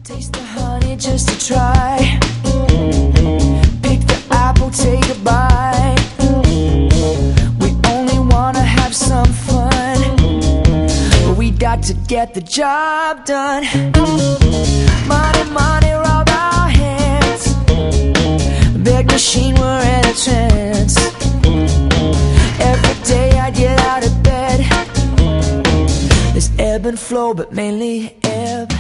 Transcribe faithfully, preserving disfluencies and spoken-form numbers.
Taste the honey just to try. Pick the apple, take a bite. We only wanna have some fun, but we got to get the job done. Money, money, rob our hands. Big machine, we're in a trance. Every day I get out of bed. There's ebb and flow, but mainly ebb.